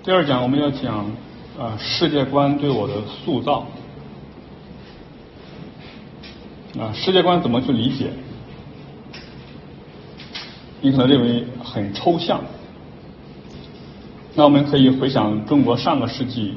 第二讲我们要讲世界观对我的塑造。世界观怎么去理解？你可能认为很抽象。那我们可以回想中国上个世纪，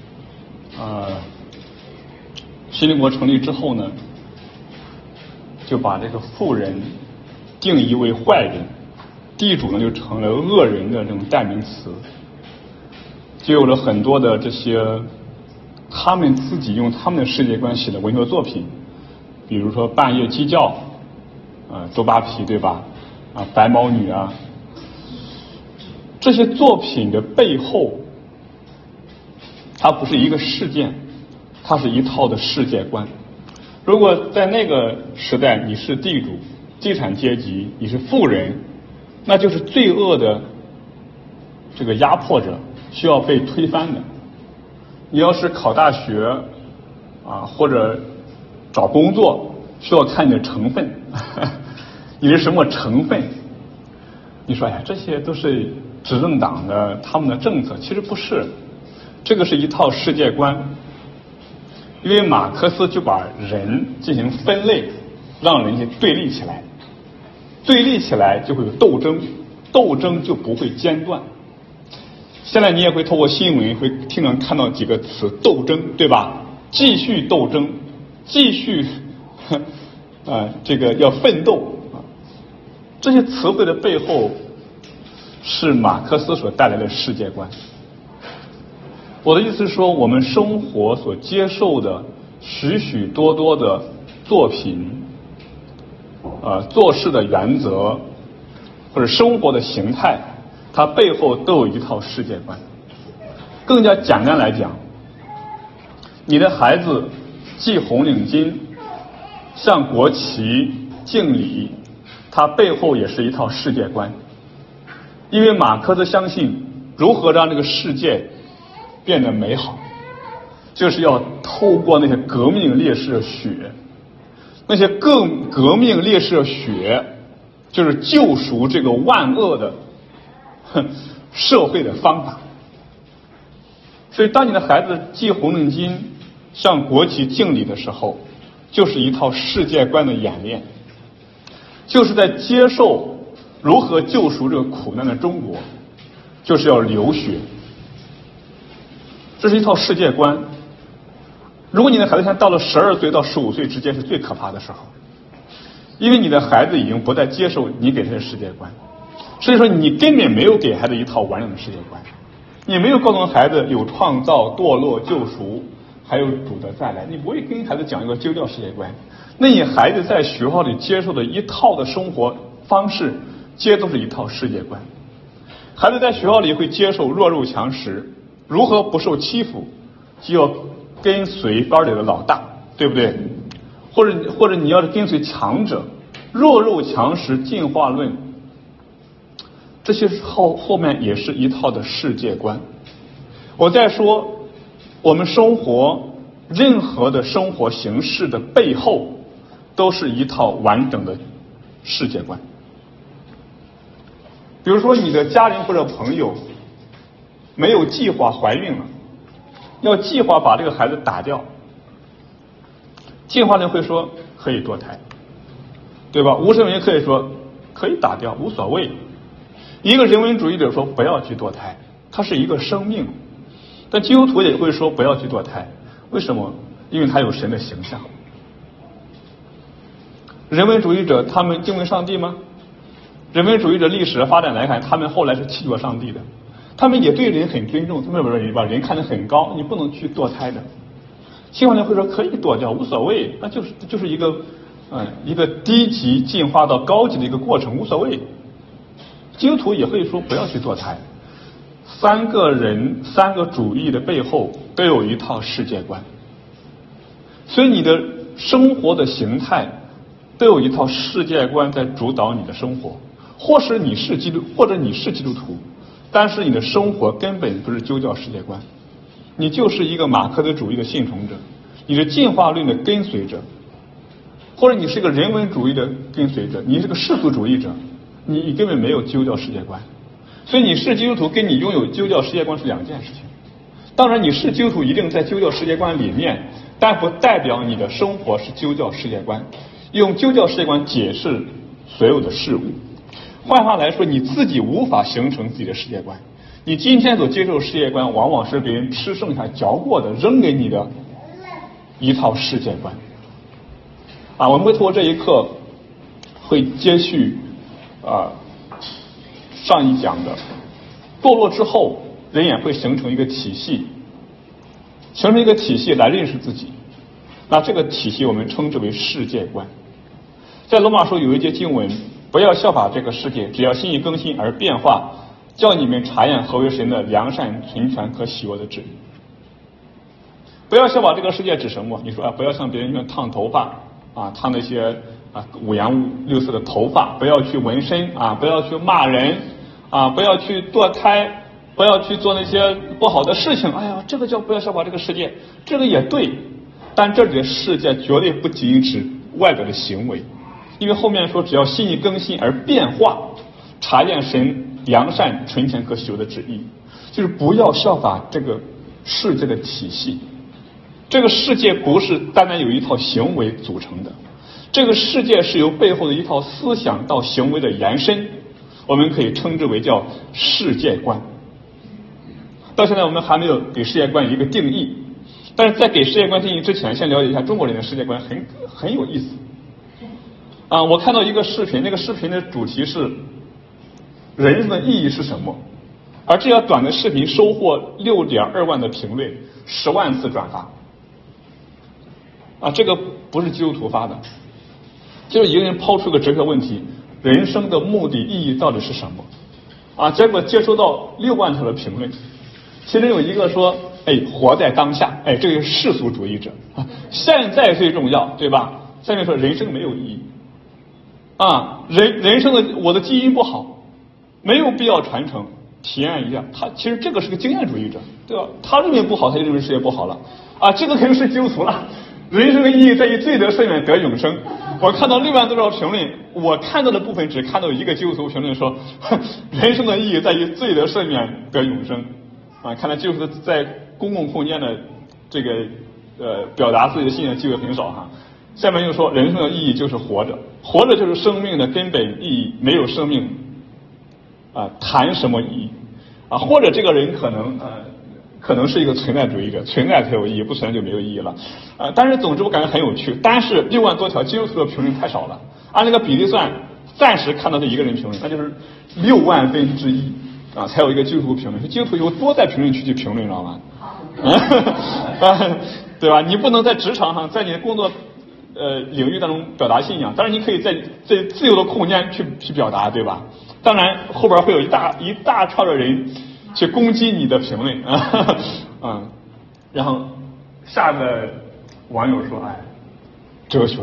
新中国成立之后呢，就把这个富人定义为坏人，地主呢就成了恶人的这种代名词，就有了很多的这些他们自己用他们的世界观写的文学作品，比如说半夜鸡叫，周扒皮对吧？白毛女啊，这些作品的背后，它不是一个事件，它是一套的世界观。如果在那个时代你是地主、地产阶级，你是富人，那就是罪恶的这个压迫者，需要被推翻的。你要是考大学或者找工作，需要看你的成分，你是什么成分？你说这些都是执政党的他们的政策，其实不是，这个是一套世界观。因为马克思就把人进行分类，让人去对立起来，对立起来就会有斗争，斗争就不会间断。现在你也会透过新闻会经常看到几个词，斗争对吧？继续斗争，继续这个要奋斗这些词汇的背后是马克思所带来的世界观。我的意思是说，我们生活所接受的许许多多的作品，做事的原则或者生活的形态，它背后都有一套世界观。更加简单来讲，你的孩子系红领巾、向国旗敬礼，它背后也是一套世界观。因为马克思相信，如何让这个世界变得美好，就是要透过那些革命烈士的血，那些革命烈士的血，就是救赎这个万恶的社会的方法。所以当你的孩子系红领巾、向国旗敬礼的时候，就是一套世界观的演练，就是在接受如何救赎这个苦难的中国，就是要流血。这是一套世界观。如果你的孩子现在到了12岁到15岁之间是最可怕的时候，因为你的孩子已经不再接受你给他的世界观，所以说你根本没有给孩子一套完整的世界观，你没有告诉孩子有创造、堕落、救赎，还有主的再来，你不会跟孩子讲一个基督教世界观。那你孩子在学校里接受的一套的生活方式，皆都是一套世界观。孩子在学校里会接受弱肉强食，如何不受欺负，就要跟随班里的老大，对不对？或者你要是跟随强者，弱肉强食、进化论，这些后面也是一套的世界观。我再说，我们生活任何的生活形式的背后，都是一套完整的世界观。比如说你的家人或者朋友没有计划怀孕了，要计划把这个孩子打掉，进化论会说可以堕胎，对吧？无神论可以说可以打掉，无所谓。一个人文主义者说不要去堕胎，它是一个生命。但基督徒也会说不要去堕胎，为什么？因为它有神的形象。人文主义者他们敬畏上帝吗？人文主义者历史的发展来看，他们后来是弃绝上帝的，他们也对人很尊重，他们把人看得很高，你不能去堕胎的。进化论会说可以堕掉，无所谓，那就是一个低级进化到高级的一个过程，无所谓。基督徒也会说不要去堕胎。三个主义的背后都有一套世界观，所以你的生活的形态都有一套世界观在主导你的生活。或者你是基督徒，但是你的生活根本不是基督教世界观，你就是一个马克思主义的信从者，你是进化论的跟随者，或者你是一个人文主义的跟随者，你是个世俗主义者，你根本没有基督教世界观。 所以你是基督徒跟你拥有基督教世界观是两件事情。当然你是基督徒一定在基督教世界观里面，但不代表你的生活是基督教世界观，用基督教世界观解释所有的事物。换话来说，你自己无法形成自己的世界观，你今天所接受的世界观往往是别人吃剩下嚼过的扔给你的一套世界观。我们会通过这一课会接续上一讲的堕落之后，人也会形成一个体系，形成一个体系来认识自己。那这个体系我们称之为世界观。在罗马书有一节经文，不要效法这个世界，只要心意更新而变化，叫你们查验何为神的良善、纯全和喜悦的旨意。不要效法这个世界指什么？你说不要像别人一样烫头发烫那些五颜六色的头发，不要去纹身不要去骂人不要去堕胎，不要去做那些不好的事情。这个叫不要效法这个世界，这个也对，但这里的世界绝对不仅仅指外表的行为，因为后面说只要心意更新而变化，查验神良善、纯全和喜悦的旨意，就是不要效法这个世界的体系。这个世界不是单单有一套行为组成的，这个世界是由背后的一套思想到行为的延伸，我们可以称之为叫世界观。到现在我们还没有给世界观一个定义，但是在给世界观定义之前，先了解一下中国人的世界观很有意思。我看到一个视频，那个视频的主题是人生的意义是什么，而这条短的视频收获6.2万的评论，10万次转发。这个不是基督徒发的，就是一个人抛出个哲学问题：人生的目的意义到底是什么？结果接收到6万条的评论，其中有一个说：活在当下，这个是世俗主义者现在最重要，对吧？下面说人生没有意义人生的我的基因不好，没有必要传承，体验一下。他其实这个是个经验主义者，对吧？他认为不好，他就认为世界不好了这个肯定是基督徒了。人生的意义在于罪得赦免得永生。我看到6万多条评论，我看到的部分只看到一个基督徒评论说，人生的意义在于罪得赦免得永生。看来基督徒在公共空间的这个表达自己的信仰机会很少下面又说，人生的意义就是活着，活着就是生命的根本意义，没有生命谈什么意义或者这个人可能是一个存在主义者，存在才有意义，不存在就没有意义了但是总之我感觉很有趣，但是6万多条基督徒的评论太少了，按那个比例算，暂时看到这一个人评论，那就是6万分之一才有一个基督徒评论。基督徒有多在评论区去评论，知道吗对吧？你不能在职场上，在你的工作领域当中表达信仰，当然你可以在自由的空间去表达，对吧？当然后边会有一大串的人去攻击你的评论然后下个网友说哲学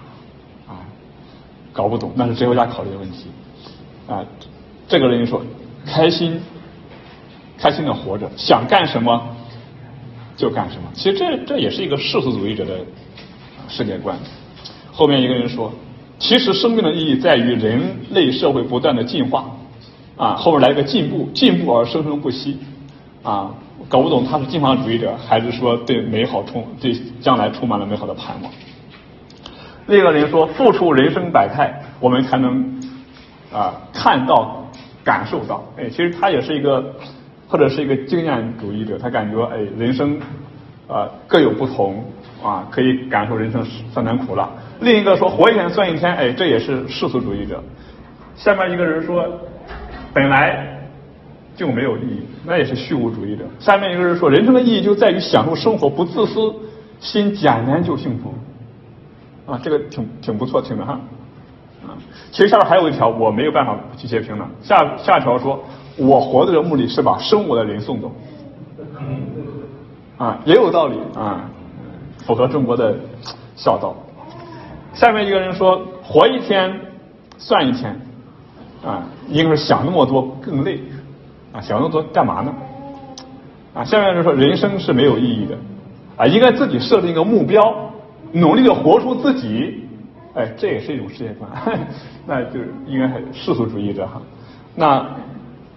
搞不懂，那是哲学家考虑的问题这个人说开心的活着，想干什么就干什么。其实这也是一个世俗主义者的世界观。后面一个人说，其实生命的意义在于人类社会不断的进化后面来个进步而生生不息搞不懂他是进化主义者还是说对将来充满了美好的盼望。另一个人说，付出人生百态，我们才能看到感受到其实他也是一个或者是一个经验主义者，他感觉人生各有不同可以感受人生酸甜苦辣。另一个说活一天算一天，这也是世俗主义者。下面一个人说本来就没有意义，那也是虚无主义者。下面一个人说人生的意义就在于享受生活，不自私，心简单就幸福这个挺不错听的其实下面还有一条我没有办法去截屏了，下条说我活着的目的是把生我的人送走也有道理符合中国的孝道。下面一个人说活一天算一天应该是想那么多更累想那么多干嘛呢下面就说人生是没有意义的应该自己设定一个目标，努力的活出自己这也是一种世界观那就是应该是世俗主义者那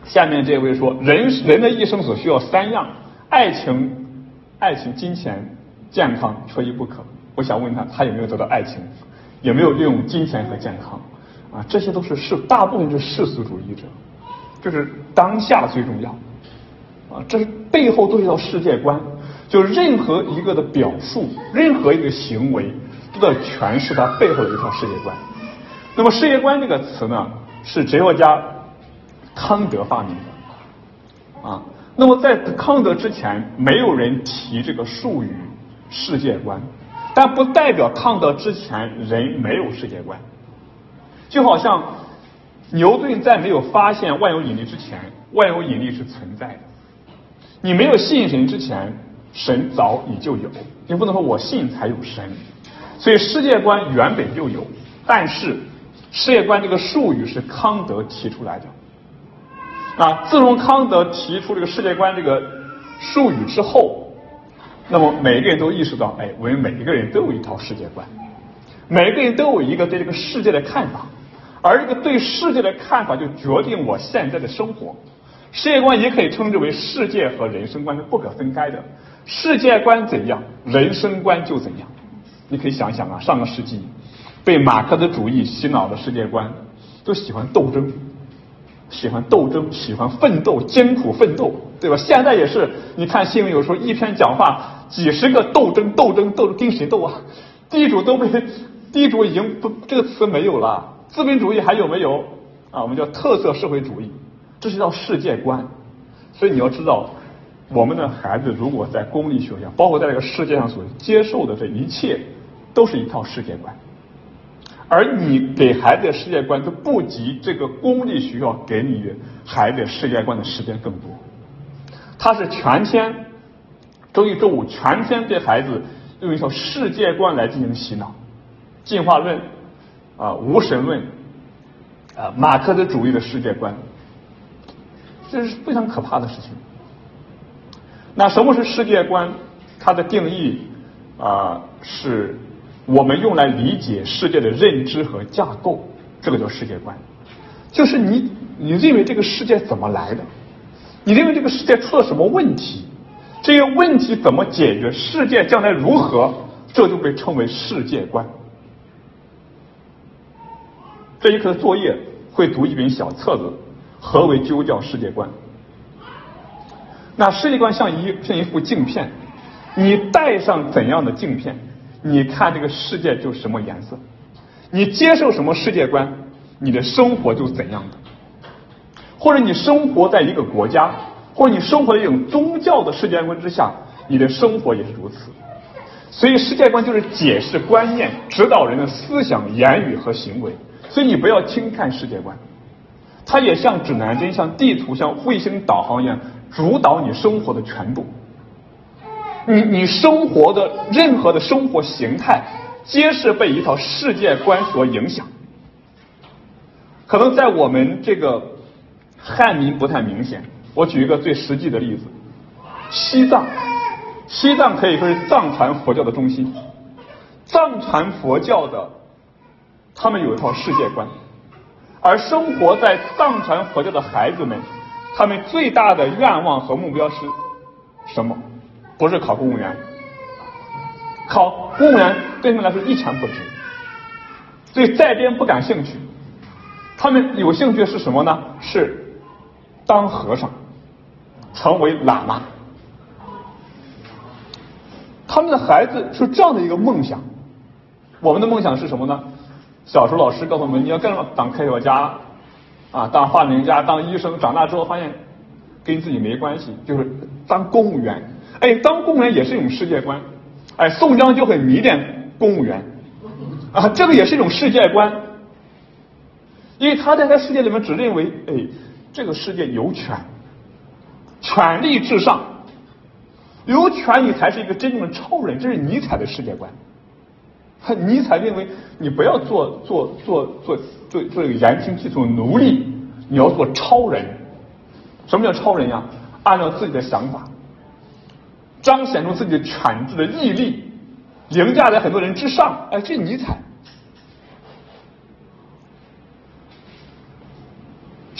下面这位说，人的一生所需要3样：爱情、金钱、健康，缺一不可。我想问他有没有得到爱情，有没有利用金钱和健康啊？这些都是大部分是世俗主义者，就是当下最重要啊，这是背后都是一套世界观。就任何一个的表述，任何一个行为，都在诠释它背后的一套世界观。那么世界观这个词呢，是哲学家康德发明的啊。那么在康德之前，没有人提这个术语世界观，但不代表康德之前人没有世界观。就好像牛顿在没有发现万有引力之前，万有引力是存在的。你没有信神之前，神早已就有，你不能说我信才有神。所以世界观原本就有，但是世界观这个术语是康德提出来的啊。自从康德提出这个世界观这个术语之后，那么每个人都意识到，我们每一个人都有一套世界观，每个人都有一个对这个世界的看法，而这个对世界的看法就决定我现在的生活。世界观也可以称之为世界和人生观是不可分开的，世界观怎样，人生观就怎样。你可以想想啊，上个世纪被马克思主义洗脑的世界观，都喜欢斗争，喜欢奋斗，艰苦奋斗，对吧？现在也是，你看新闻有时候一篇讲话，几十个斗争，跟谁斗啊？地主已经不这个词没有了，资本主义还有没有啊？我们叫特色社会主义，这是一套世界观。所以你要知道，我们的孩子如果在公立学校，包括在这个世界上所接受的这一切，都是一套世界观。而你给孩子的世界观都不及这个公立学校给你孩子世界观的时间更多。他是全天周一周五全天对孩子用一套世界观来进行洗脑，进化论无神论马克思主义的世界观，这是非常可怕的事情。那什么是世界观？它的定义是我们用来理解世界的认知和架构，这个叫世界观。就是你认为这个世界怎么来的，你认为这个世界出了什么问题，这些问题怎么解决，世界将来如何，这就被称为世界观。这一课的作业会读一本小册子，何为基督教世界观。那世界观像一副镜片，你戴上怎样的镜片，你看这个世界就什么颜色，你接受什么世界观，你的生活就怎样的。或者你生活在一个国家，或者你生活在一种宗教的世界观之下，你的生活也是如此。所以世界观就是解释观念，指导人的思想、言语和行为。所以你不要轻看世界观，它也像指南针、像地图、像卫星导航一样，主导你生活的全部。你生活的任何的生活形态，皆是被一套世界观所影响。可能在我们这个汉民不太明显，我举一个最实际的例子，西藏可以说是藏传佛教的中心。藏传佛教的他们有一套世界观，而生活在藏传佛教的孩子们，他们最大的愿望和目标是什么？不是考公务员，考公务员对他们来说一钱不值，对在编不感兴趣。他们有兴趣是什么呢？是当和尚，成为喇嘛。他们的孩子是这样的一个梦想。我们的梦想是什么呢？小时候老师告诉我们，你要干什么？当科学家当发明家，当医生。长大之后发现跟自己没关系，就是当公务员。当公务员也是一种世界观。宋江就很迷恋公务员这个也是一种世界观。因为他在他世界里面只认为这个世界有权，权力至上，有权你才是一个真正的超人，这是尼采的世界观。尼采认为你不要做这个言听计从的奴隶，你要做超人。什么叫超人呀？按照自己的想法，彰显出自己的权智的毅力，凌驾在很多人之上。这是尼采。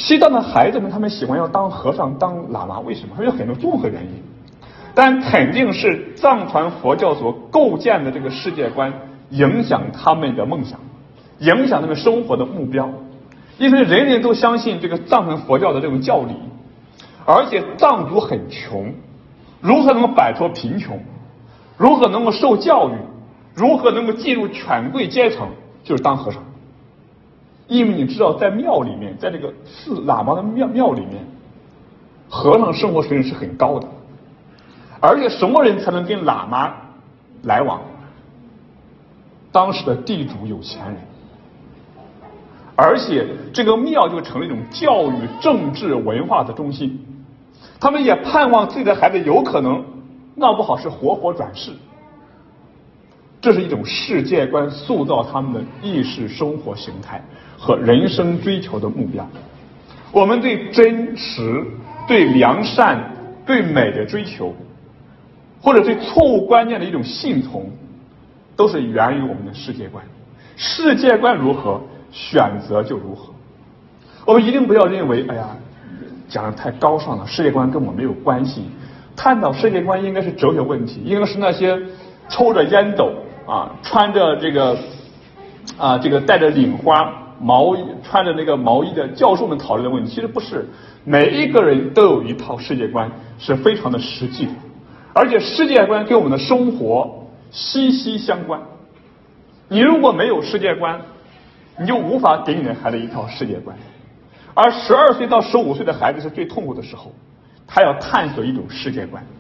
西藏的孩子们他们喜欢要当和尚当喇嘛，为什么？他们有很多综合原因，但肯定是藏传佛教所构建的这个世界观影响他们的梦想，影响他们生活的目标。因为人人都相信这个藏传佛教的这种教理，而且藏族很穷，如何能够摆脱贫穷，如何能够受教育，如何能够进入权贵阶层，就是当和尚。因为你知道在庙里面，在这个喇嘛的庙里面，和尚生活水准是很高的，而且什么人才能跟喇嘛来往？当时的地主有钱人，而且这个庙就成了一种教育、政治、文化的中心。他们也盼望自己的孩子有可能闹不好是活佛转世。这是一种世界观塑造他们的意识生活形态和人生追求的目标。我们对真实、对良善、对美的追求，或者对错误观念的一种信从，都是源于我们的世界观。世界观如何，选择就如何。我们一定不要认为，哎呀，讲得太高尚了，世界观跟我没有关系。探讨世界观应该是哲学问题，应该是那些抽着烟斗穿着这个戴着领花穿着那个毛衣的教授们讨论的问题。其实不是，每一个人都有一套世界观，是非常的实际的，而且世界观跟我们的生活息息相关。你如果没有世界观，你就无法给你的孩子一套世界观。而12岁到15岁的孩子是最痛苦的时候，他要探索一种世界观。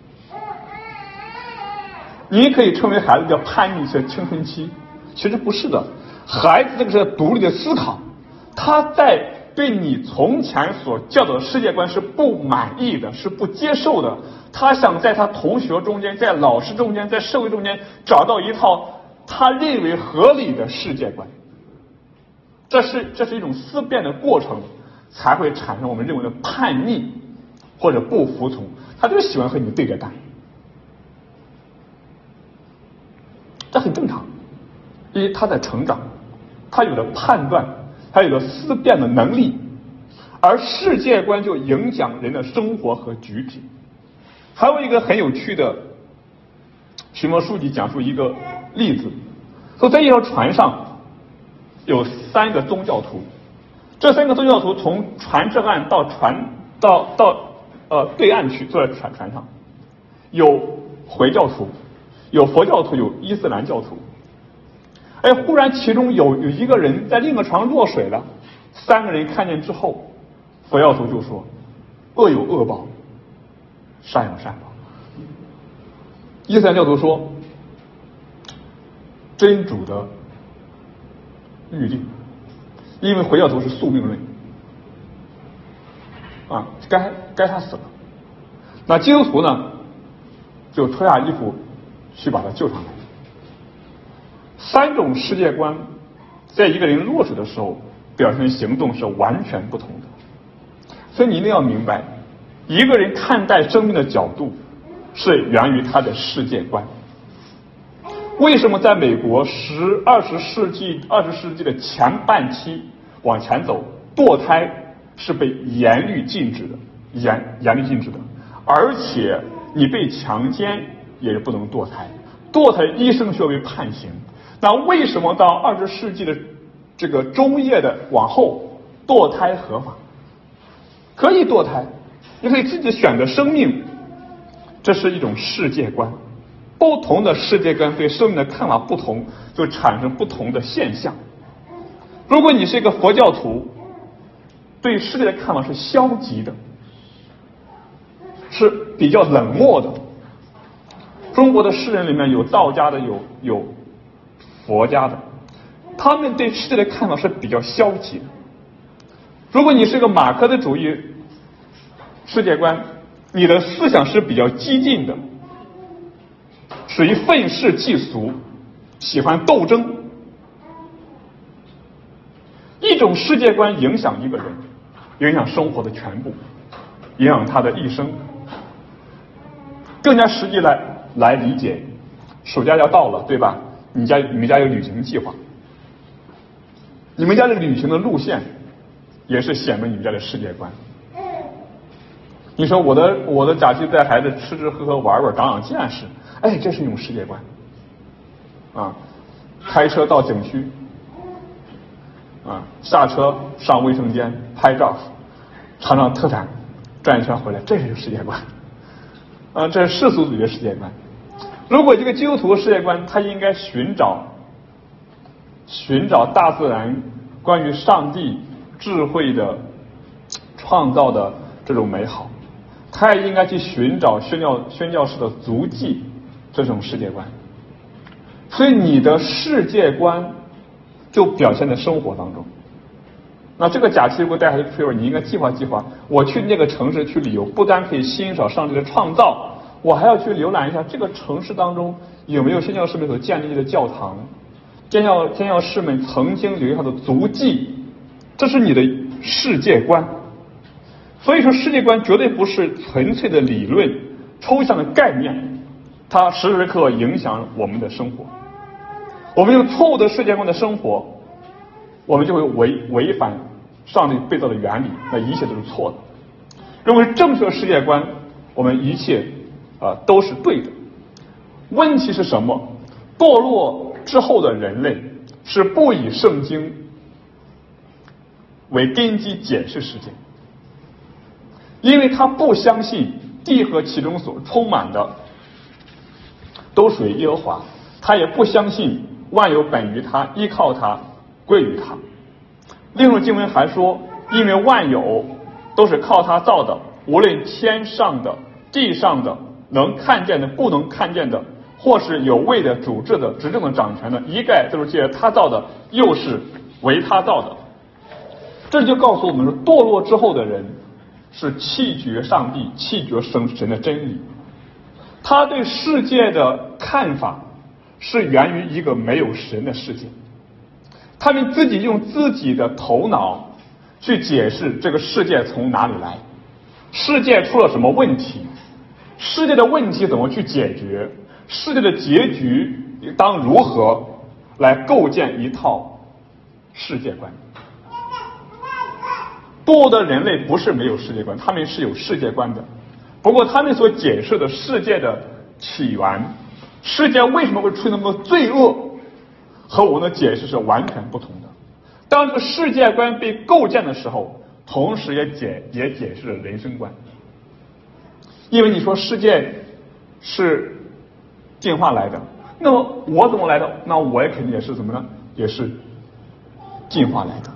你可以称为孩子叫叛逆期、青春期，其实不是的。孩子这个是独立的思考，他在对你从前所教导的世界观是不满意的，是不接受的。他想在他同学中间，在老师中间，在社会中间找到一套他认为合理的世界观。这是一种思辨的过程，才会产生我们认为的叛逆或者不服从。他就喜欢和你对着干，这很正常，因为他在成长，他有了判断，他有了思辨的能力，而世界观就影响人的生活和举止。还有一个很有趣的，徐默书记讲述一个例子，说在一条船上有3个宗教徒，这3个宗教徒从船这岸到对岸去，坐在船上，有回教徒，有佛教徒，有伊斯兰教徒。忽然其中有一个人在另一个船上落水了，3个人看见之后，佛教徒就说：恶有恶报，善有善报。伊斯兰教徒说：真主的预定，因为回教徒是宿命论该他死了。那基督徒呢，就脱下衣服去把他救上来。3种世界观在一个人落水的时候表现行动是完全不同的。所以你一定要明白，一个人看待生命的角度是源于他的世界观。为什么在美国20世纪的前半期往前走，堕胎是被严厉禁止的，严厉禁止的，而且你被强奸也是不能堕胎，堕胎医生需要被判刑。那为什么到20世纪的这个中叶的往后，堕胎合法？可以堕胎，你可以自己选择生命，这是一种世界观。不同的世界观对生命的看法不同，就产生不同的现象。如果你是一个佛教徒，对世界的看法是消极的，是比较冷漠的。中国的诗人里面有道家的，有佛家的，他们对世界的看法是比较消极的。如果你是个马克思主义世界观，你的思想是比较激进的，属于愤世嫉俗，喜欢斗争。一种世界观影响一个人，影响生活的全部，影响他的一生。更加实际来理解，暑假要到了，对吧？你们家有旅行计划，你们家的旅行的路线也是显明你们家的世界观。你说我的假期带孩子吃吃喝喝玩玩长长见识，哎，这是一种世界观啊。开车到景区啊，下车上卫生间拍照，尝尝特产，转一圈回来，这是世界观啊，这是世俗主义的世界观。如果这个基督徒的世界观，他应该寻找大自然关于上帝智慧的创造的这种美好，他也应该去寻找宣教士的足迹这种世界观。所以你的世界观就表现在生活当中。那这个假期如果带孩子出去玩，你应该计划计划，我去那个城市去旅游，不单可以欣赏上帝的创造，我还要去浏览一下这个城市当中有没有宣教士们所建立的教堂，宣教士们曾经留下的足迹，这是你的世界观。所以说世界观绝对不是纯粹的理论抽象的概念，它时时刻刻影响我们的生活。我们用错误的世界观的生活，我们就会违反上帝被造的原理，那一切都是错的。认为正确的世界观，我们一切都是对的。问题是什么？堕落之后的人类是不以圣经为根基解释世界，因为他不相信地和其中所充满的都属于耶和华，他也不相信万有本于他，依靠他，归于他。另一种经文还说，因为万有都是靠他造的，无论天上的地上的，能看见的不能看见的，或是有位的主治的执政的掌权的，一概都是借着他造的，又是为他造的。这就告诉我们说，堕落之后的人是弃绝上帝，弃绝神的真理。他对世界的看法是源于一个没有神的世界，他们自己用自己的头脑去解释这个世界从哪里来，世界出了什么问题，世界的问题怎么去解决，世界的结局当如何来构建一套世界观。堕落的人类不是没有世界观，他们是有世界观的，不过他们所解释的世界的起源，世界为什么会出现那么多罪恶，和我们的解释是完全不同的。当这个世界观被构建的时候，同时也解释了人生观。因为你说世界是进化来的，那么我怎么来的？那我也肯定也是怎么呢？也是进化来的。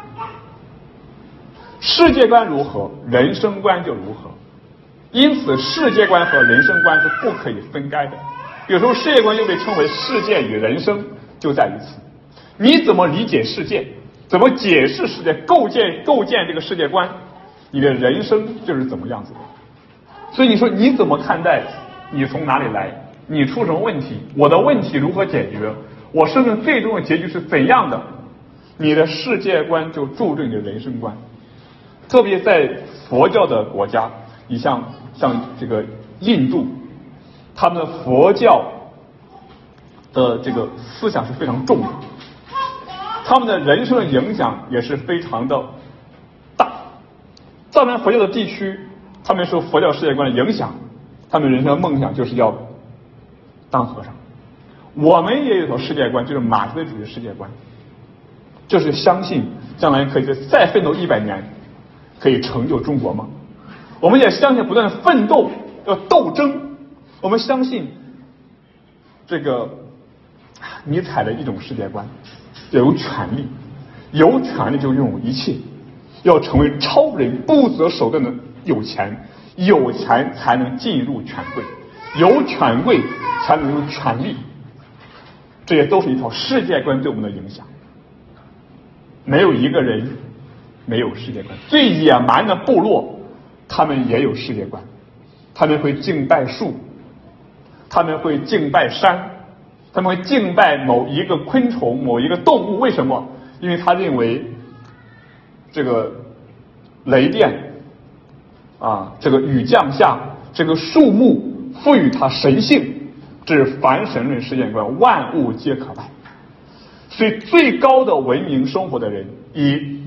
世界观如何，人生观就如何。因此世界观和人生观是不可以分开的。有时候世界观又被称为世界与人生，就在于此。你怎么理解世界，怎么解释世界，构建这个世界观，你的人生就是怎么样子的。所以你说你怎么看待你从哪里来，你出什么问题，我的问题如何解决，我生命最终的结局是怎样的，你的世界观就注定你的人生观。特别在佛教的国家，你像这个印度，他们的佛教的这个思想是非常重的，他们的人生的影响也是非常的大。藏传佛教的地区，他们受佛教世界观的影响，他们人生的梦想就是要当和尚。我们也有一套世界观，就是马克思主义世界观，就是相信将来可以再奋斗100年可以成就中国梦。我们也相信不断的奋斗，要斗争。我们相信这个尼采的一种世界观，有权利，有权利就拥有一切，要成为超人，不择手段的有钱，有钱才能进入权贵，有权贵才能有权利。这些都是一套世界观对我们的影响。没有一个人没有世界观。最野蛮的部落，他们也有世界观，他们会敬拜树，他们会敬拜山，他们会敬拜某一个昆虫，某一个动物。为什么？因为他认为这个雷电这个雨降下，这个树木赋予它神性，这是凡神论世界观，万物皆可拜。所以最高的文明生活的人，以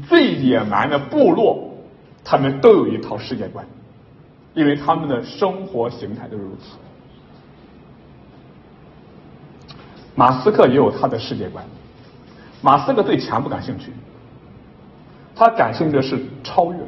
最野蛮的部落，他们都有一套世界观，因为他们的生活形态都是如此。马斯克也有他的世界观。马斯克对钱不感兴趣，他感兴趣的是超越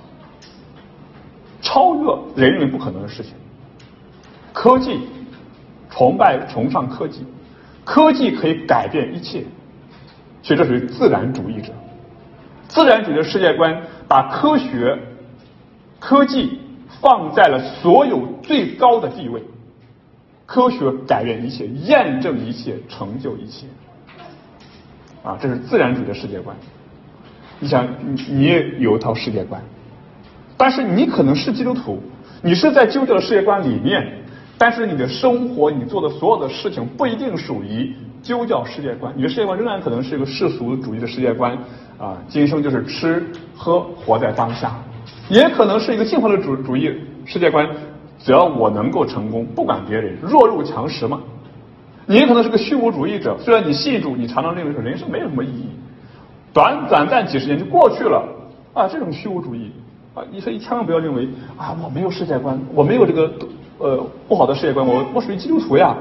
人认为不可能的事情。科技，崇尚科技，科技可以改变一切，所以这属于自然主义者。自然主义的世界观把科技放在了所有最高的地位，科学改变一切，验证一切，成就一切。这是自然主义的世界观。你想，你也有一套世界观，但是你可能是基督徒，你是在基督教的世界观里面，但是你的生活，你做的所有的事情不一定属于基督教世界观，你的世界观仍然可能是一个世俗主义的世界观今生就是吃喝活在当下，也可能是一个进化的主义世界观，只要我能够成功，不管别人，弱肉强食嘛。你也可能是个虚无主义者，虽然你信主，你常常认为说人生没有什么意义，短暂几十年就过去了这种虚无主义所以千万不要认为我没有世界观，我没有这个不好的世界观，我属于基督徒呀，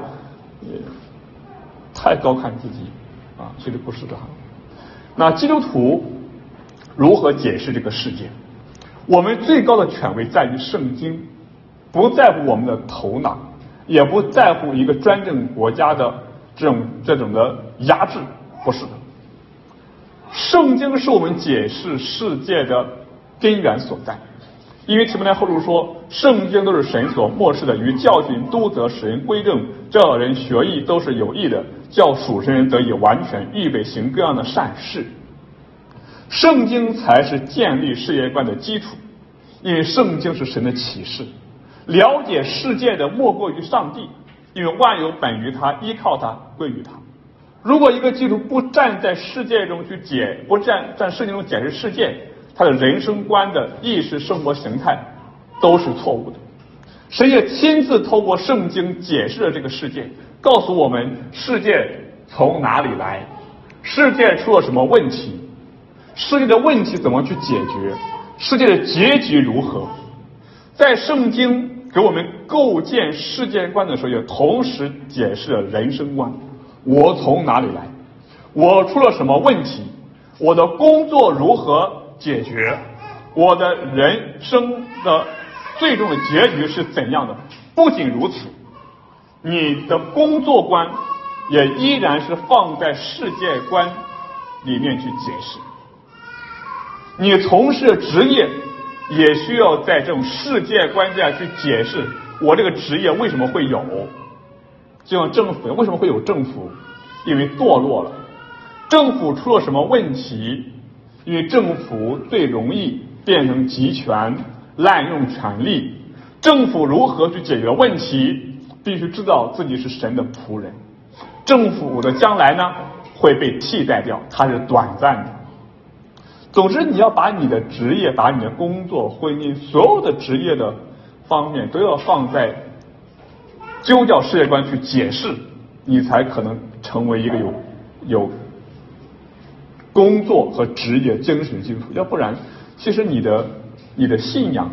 太高看自己其实不是的。那基督徒如何解释这个世界？我们最高的权威在于圣经，不在乎我们的头脑，也不在乎一个专政国家的这种的压制，不是的。圣经是我们解释世界的根源所在，因为提摩太后书说，圣经都是神所默示的，于教训、督责、使人归正，叫人学义，都是有益的，叫属神人得以完全，预备行各样的善事。圣经才是建立世界观的基础，因为圣经是神的启示。了解世界的莫过于上帝，因为万有本于他，依靠他，归于他。如果一个基督徒不站在世界中去不站圣经中解释世界，他的人生观的意识生活形态都是错误的。神也亲自透过圣经解释了这个世界，告诉我们世界从哪里来，世界出了什么问题，世界的问题怎么去解决，世界的结局如何。在圣经给我们构建世界观的时候，也同时解释了人生观。我从哪里来，我出了什么问题，我的工作如何解决，我的人生的最终的结局是怎样的。不仅如此，你的工作观也依然是放在世界观里面去解释，你从事的职业也需要在这种世界观下去解释，我这个职业为什么会有。就像政府，为什么会有政府？因为堕落了。政府出了什么问题？因为政府最容易变成集权，滥用权力。政府如何去解决问题？必须知道自己是神的仆人。政府的将来呢，会被替代掉，它是短暂的。总之，你要把你的职业、把你的工作、婚姻，所有的职业的方面都要放在基督教世界观去解释，你才可能成为一个有工作和职业精神的基督徒。要不然，其实你的信仰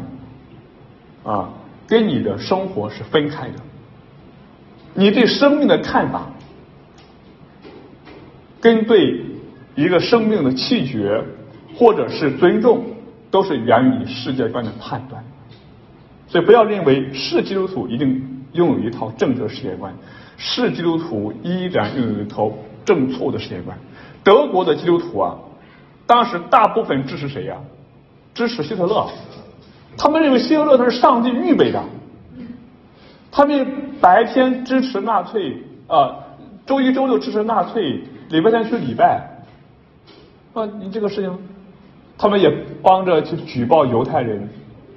跟你的生活是分开的。你对生命的看法跟对一个生命的气绝或者是尊重，都是源于你世界观的判断。所以不要认为是基督徒一定拥有一套正确的世界观，是基督徒依然拥有一套正错误的世界观。德国的基督徒当时大部分支持谁呀？支持希特勒。他们认为希特勒他是上帝预备的，他们白天支持纳粹周一周六支持纳粹，礼拜天去礼拜你这个事情，他们也帮着去举报犹太人。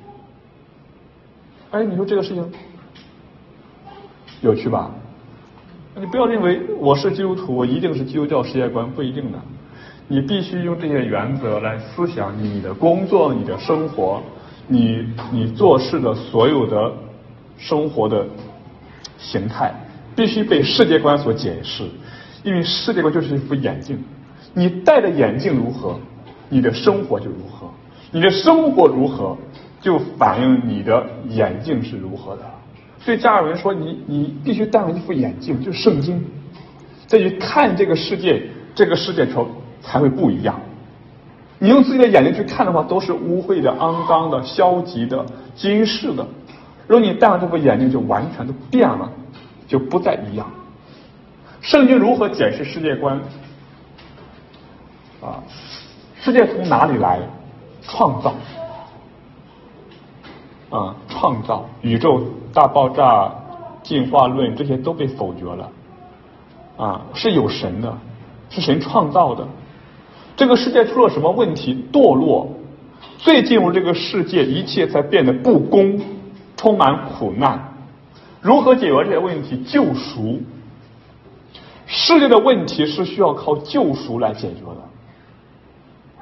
你说这个事情有趣吧？你不要认为我是基督徒，我一定是基督教世界观，不一定的。你必须用这些原则来思想你的工作、你的生活、你做事的所有的生活的形态，必须被世界观所解释。因为世界观就是一副眼镜，你戴的眼镜如何， 你的生活就如何；你的生活如何，就反映你的眼镜是如何的。所以加尔文说，你必须戴上一副眼镜，就是圣经，在于看这个世界，这个世界才会不一样。你用自己的眼睛去看的话，都是污秽的、肮脏的、消极的、今世的。如果你戴上这副眼镜，就完全都变了，就不再一样。圣经如何解释世界观？世界从哪里来？创造。创造，宇宙大爆炸、进化论这些都被否决了。是有神的，是神创造的。这个世界出了什么问题？堕落。最进入这个世界，一切才变得不公，充满苦难。如何解决这些问题？救赎。世界的问题是需要靠救赎来解决的。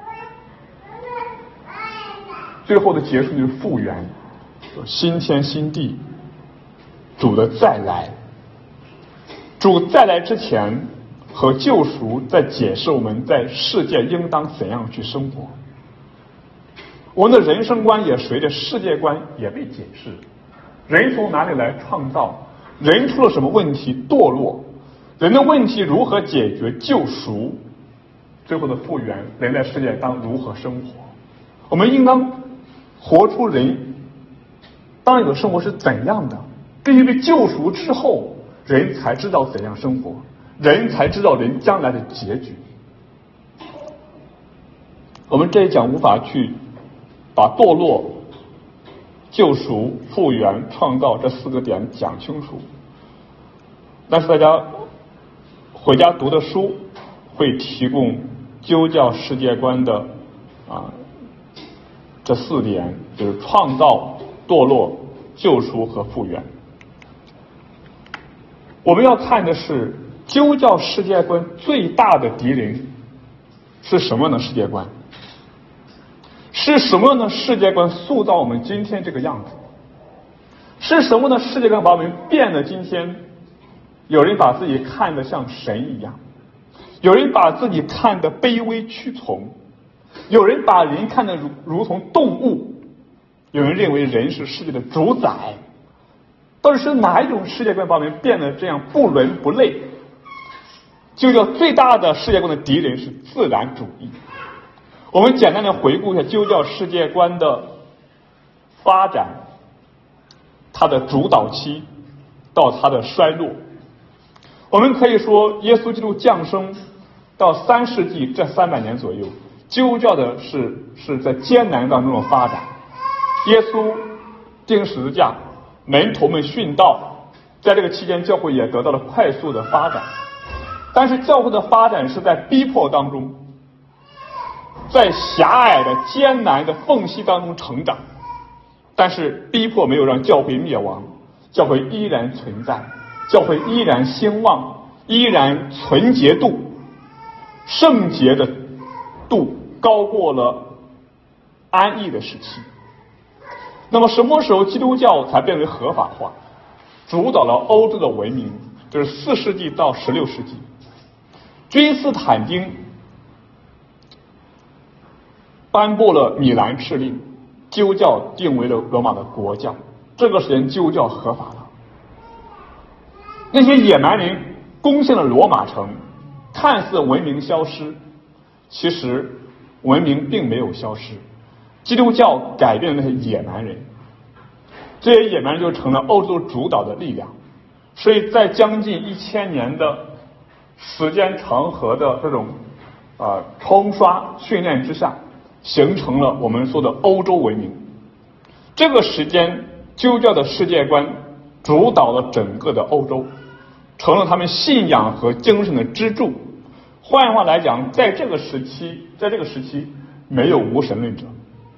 最后的结束就是复原，新天新地，主的再来。主再来之前和救赎在解释我们在世界应当怎样去生活。我们的人生观也随着世界观也被解释。人从哪里来？创造。人出了什么问题？堕落。人的问题如何解决？救赎。最后的复原，人在世界当如何生活？我们应当活出人当有的生活是怎样的。必须被救赎之后，人才知道怎样生活，人才知道人将来的结局。我们这一讲无法去把堕落、救赎、复原、创造这4个点讲清楚，但是大家回家读的书会提供基督教世界观的这4点，就是创造、堕落、救赎和复原。我们要看的是基督教世界观最大的敌人是什么样的世界观？是什么样的世界观塑造我们今天这个样子？是什么样的世界观把我们变得今天有人把自己看得像神一样，有人把自己看得卑微屈从，有人把人看得如同动物，有人认为人是世界的主宰。到底是哪一种世界观把我们变得这样不伦不类？就叫最大的世界观的敌人是自然主义。我们简单的回顾一下基督教世界观的发展，它的主导期到它的衰落。我们可以说，耶稣基督降生到3世纪这300年左右，基督教的是在艰难当中的发展。耶稣钉十字架，门徒们殉道，在这个期间教会也得到了快速的发展。但是教会的发展是在逼迫当中，在狭隘的艰难的缝隙当中成长。但是逼迫没有让教会灭亡，教会依然存在，教会依然兴旺，依然纯洁度、圣洁的度高过了安逸的时期。那么什么时候基督教才变为合法化，主导了欧洲的文明？就是4世纪到16世纪，君士坦丁颁布了米兰敕令，基督教定为了罗马的国教。这个时间基督教合法了。那些野蛮人攻陷了罗马城，看似文明消失，其实文明并没有消失。基督教改变了那些野蛮人，这些野蛮人就成了欧洲主导的力量。所以在将近1000年的时间长河的这种冲刷训练之下，形成了我们说的欧洲文明。这个时间基督教的世界观主导了整个的欧洲，成了他们信仰和精神的支柱。换句话来讲，在这个时期没有无神论者。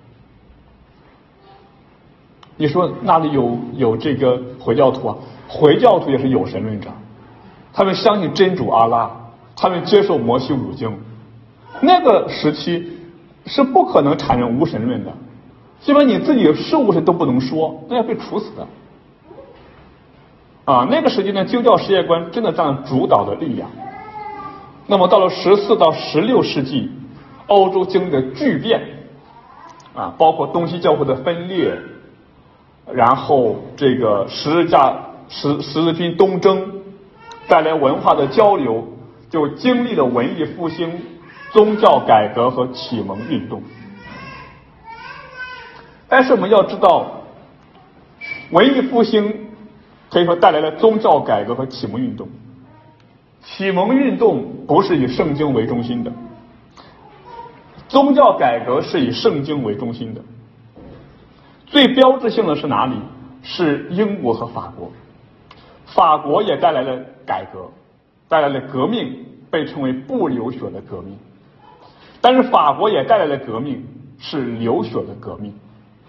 你说那里有这个回教徒啊？回教徒也是有神论者，他们相信真主阿拉，他们接受摩西5经。那个时期是不可能产生无神论的，基本你自己是无神都不能说，那要被处死的。那个时期呢，基督教世界观真的占了主导的力量。那么到了14到16世纪， 欧洲经历的巨变啊，包括东西教会的分裂，然后这个十字军东征带来文化的交流，就经历了文艺复兴、宗教改革和启蒙运动。但是我们要知道，文艺复兴可以说带来了宗教改革和启蒙运动。启蒙运动不是以圣经为中心的，宗教改革是以圣经为中心的。最标志性的是哪里？是英国和法国。法国也带来了改革，带来了革命，被称为不流血的革命。但是法国也带来了革命，是流血的革命。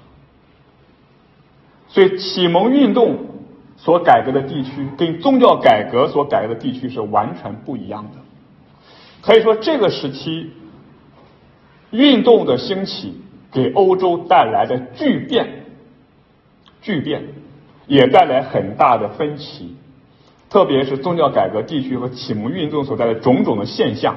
所以启蒙运动所改革的地区跟宗教改革所改革的地区是完全不一样的。可以说这个时期运动的兴起给欧洲带来的巨变也带来很大的分歧，特别是宗教改革地区和启蒙运动所带来的种种的现象。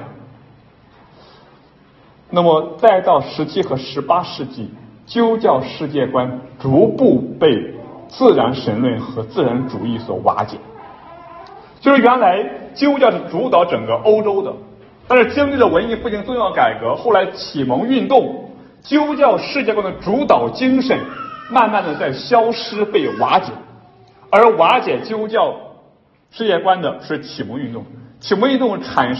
那么再到17和18世纪，基督教世界观逐步被自然神论和自然主义所瓦解。就是原来基督教是主导整个欧洲的，但是经历了文艺复兴、宗教改革，后来启蒙运动，基督教世界观的主导精神慢慢的在消失，被瓦解。而瓦解基督教世界观的是启蒙运动。启蒙运动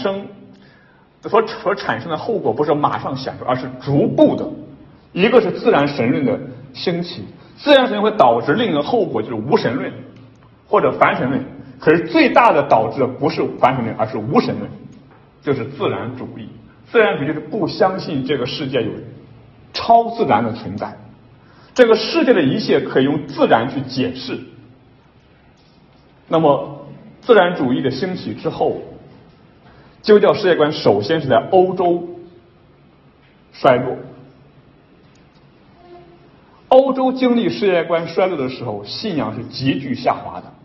所产生的后果不是马上显著，而是逐步的。一个是自然神论的兴起，自然神论会导致另一个后果就是无神论或者反神论。可是最大的导致的不是反神论，而是无神论，就是自然主义。自然主义就是不相信这个世界有超自然的存在，这个世界的一切可以用自然去解释。那么自然主义的兴起之后，基督教世界观首先是在欧洲衰落。欧洲经历世界观衰落的时候，信仰是急剧下滑的。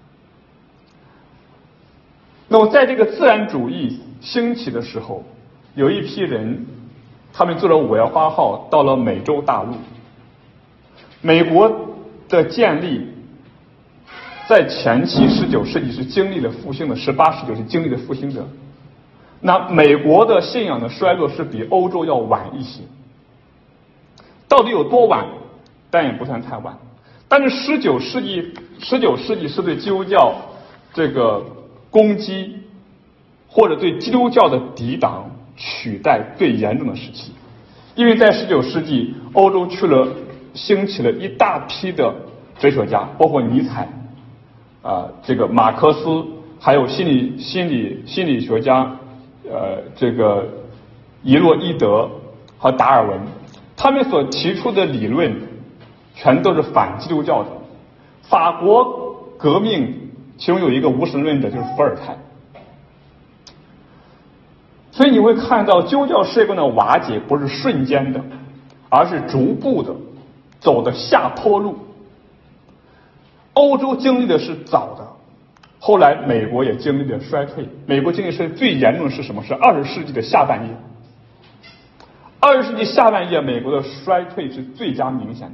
那么在这个自然主义兴起的时候，有一批人，他们坐着5月8号到了美洲大陆。美国的建立在前期19世纪是经历了复兴的，18、19是经历了复兴的。那美国的信仰的衰落是比欧洲要晚一些，到底有多晚？但也不算太晚。但是19世纪是对基督教这个攻击或者对基督教的抵挡取代最严重的时期。因为在19世纪，欧洲兴起了一大批的哲学家，包括尼采这个马克思，还有心理学家这个伊洛伊德和达尔文，他们所提出的理论全都是反基督教的。法国革命其中有一个无神论者就是伏尔泰。所以你会看到基督教世界观的瓦解不是瞬间的，而是逐步的走的下坡路。欧洲经历的是早的，后来美国也经历了衰退。美国经历是最严重的是什么？是20世纪的下半叶。20世纪下半叶，美国的衰退是最佳明显的。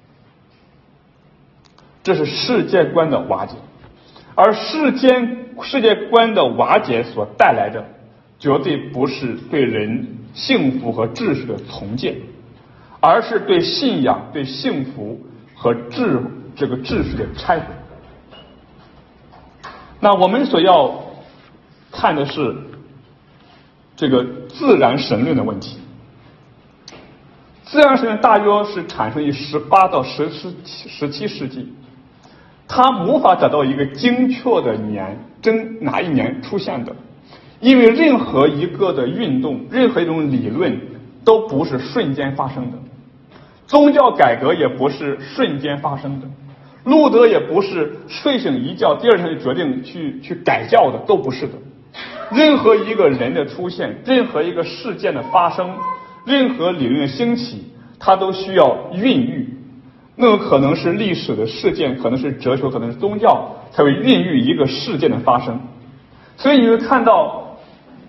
这是世界观的瓦解。而世界观的瓦解所带来的绝对不是对人幸福和秩序的重建，而是对信仰、对幸福和这个秩序的拆毁。那我们所要看的是这个自然神论的问题。自然神论大约是产生于18到17世纪，它无法找到一个精确的哪一年出现的，因为任何一个的运动，任何一种理论都不是瞬间发生的，宗教改革也不是瞬间发生的，路德也不是睡醒一觉第二天就决定去改教的，都不是的。任何一个人的出现，任何一个事件的发生，任何理论的兴起，它都需要孕育。那个可能是历史的事件，可能是哲学，可能是宗教，才会孕育一个事件的发生。所以你会看到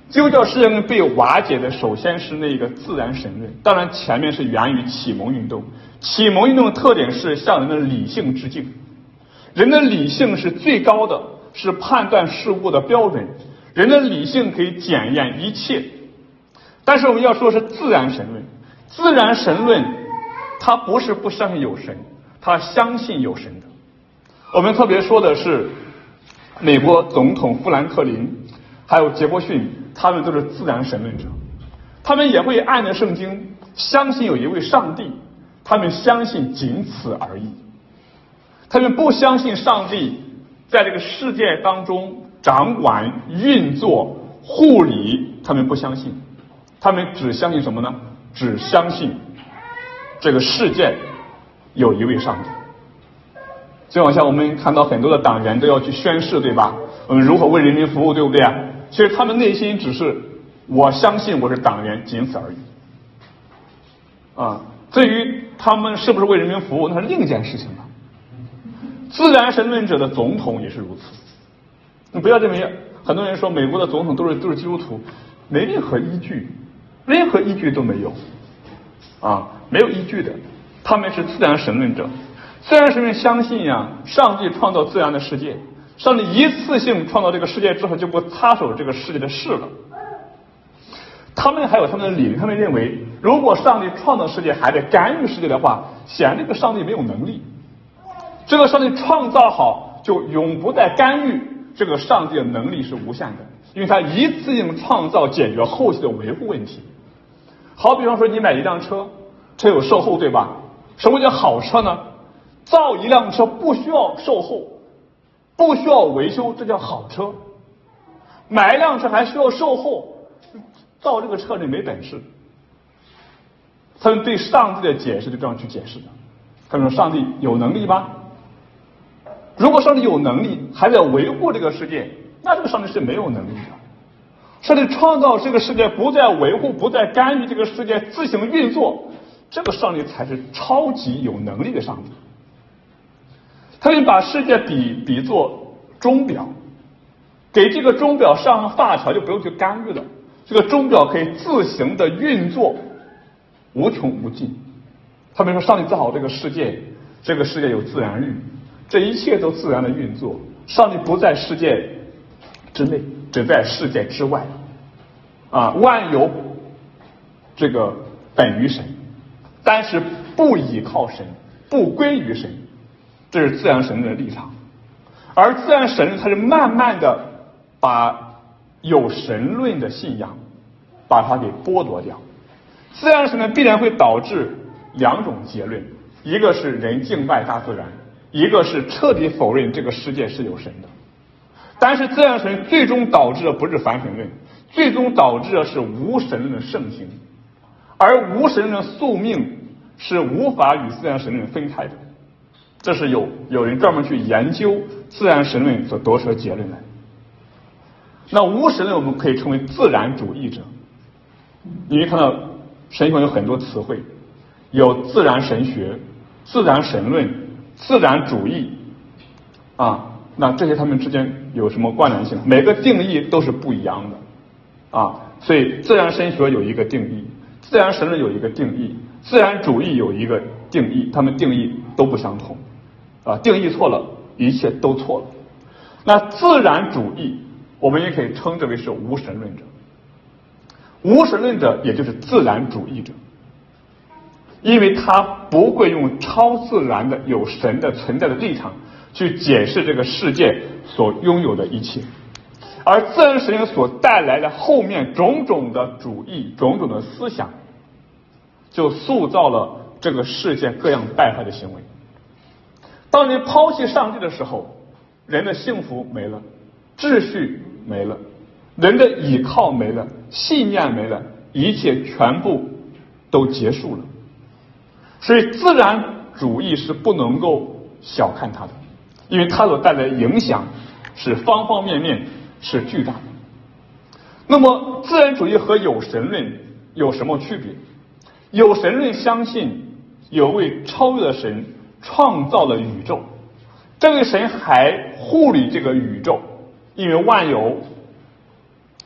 基督教世界论被瓦解的首先是那个自然神论，当然前面是源于启蒙运动。启蒙运动的特点是向人的理性致敬，人的理性是最高的，是判断事物的标准，人的理性可以检验一切。但是我们要说是自然神论，自然神论它不是不相信有神，它相信有神的。我们特别说的是美国总统富兰克林还有杰弗逊，他们都是自然神论者，他们也会按着圣经相信有一位上帝，他们相信仅此而已，他们不相信上帝在这个世界当中掌管运作护理，他们不相信，他们只相信什么呢？只相信这个世界有一位上帝。就好像我们看到很多的党员都要去宣誓，对吧？我们如何为人民服务，对不对啊？其实他们内心只是我相信我是党员，仅此而已啊。至于他们是不是为人民服务，那是另一件事情了。自然神论者的总统也是如此。你不要认为很多人说美国的总统都是基督徒，没任何依据，任何依据都没有啊，没有依据的。他们是自然神论者。自然神论相信呀，上帝创造自然的世界，上帝一次性创造这个世界之后就不插手这个世界的事了。他们还有他们的理论，他们认为如果上帝创造世界还在干预世界的话，显然这个上帝没有能力。这个上帝创造好就永不再干预，这个上帝的能力是无限的，因为他一次性创造解决后期的维护问题。好比方说你买一辆车，车有售后，对吧？什么叫好车呢？造一辆车不需要售后，不需要维修，这叫好车。买一辆车还需要售后，造这个车人没本事。他们对上帝的解释就这样去解释的。他们说上帝有能力吗？如果上帝有能力还在维护这个世界，那这个上帝是没有能力的。上帝创造这个世界，不再维护，不再干预这个世界自行运作，这个上帝才是超级有能力的上帝。他们把世界比作钟表，给这个钟表上发条就不用去干预了，这个钟表可以自行的运作，无穷无尽。他们说上帝造好这个世界，这个世界有自然律，这一切都自然的运作，上帝不在世界之内，只在世界之外啊，万有这个本于神，但是不倚靠神，不归于神，这是自然神论的立场。而自然神论它是慢慢的把有神论的信仰把它给剥夺掉。自然神论必然会导致两种结论，一个是人敬拜大自然，一个是彻底否认这个世界是有神的。但是自然神最终导致的不是反神论，最终导致的是无神论的盛行，而无神论的宿命是无法与自然神论分开的。这是有人专门去研究自然神论所得出的结论来。那无神论我们可以称为自然主义者，你会看到神学有很多词汇，有自然神学、自然神论、自然主义啊，那这些他们之间有什么关联性？每个定义都是不一样的啊，所以自然神学有一个定义，自然神论有一个定义，自然主义有一个定义，他们定义都不相同啊，定义错了，一切都错了。那自然主义我们也可以称之为是无神论者，无神论者也就是自然主义者，因为他不会用超自然的有神的存在的立场去解释这个世界所拥有的一切，而自然神论所带来的后面种种的主义、种种的思想，就塑造了这个世界各样败坏的行为。当人抛弃上帝的时候，人的幸福没了，秩序没了，人的倚靠没了，信念没了，一切全部都结束了。所以自然主义是不能够小看它的，因为它所带来的影响是方方面面，是巨大的。那么自然主义和有神论有什么区别？有神论相信有位超越的神创造了宇宙，这位神还护理这个宇宙，因为万有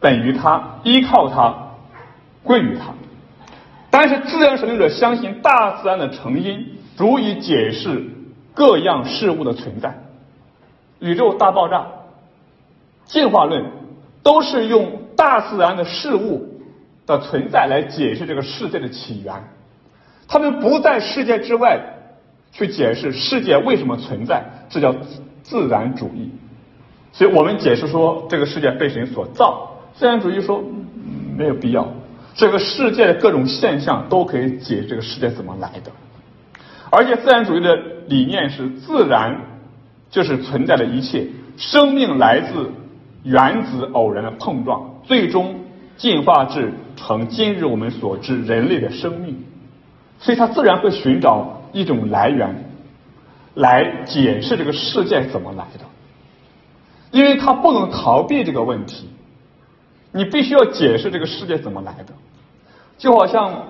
本于它，依靠它，归于它。但是自然神论者相信大自然的成因足以解释各样事物的存在。宇宙大爆炸、进化论都是用大自然的事物的存在来解释这个世界的起源，他们不在世界之外去解释世界为什么存在，这叫自然主义。所以我们解释说这个世界被神所造，自然主义说没有必要，这个世界的各种现象都可以解释这个世界怎么来的。而且自然主义的理念是自然就是存在的一切，生命来自原子偶然的碰撞，最终进化至成今日我们所知人类的生命。所以它自然会寻找一种来源来解释这个世界怎么来的，因为它不能逃避这个问题，你必须要解释这个世界怎么来的。就好像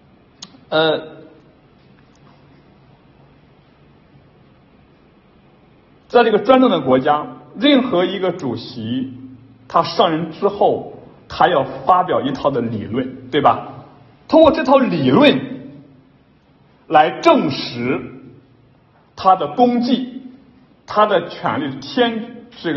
在这个专政的国家，任何一个主席他上任之后，他要发表一套的理论，对吧？通过这套理论来证实他的功绩，他的权力这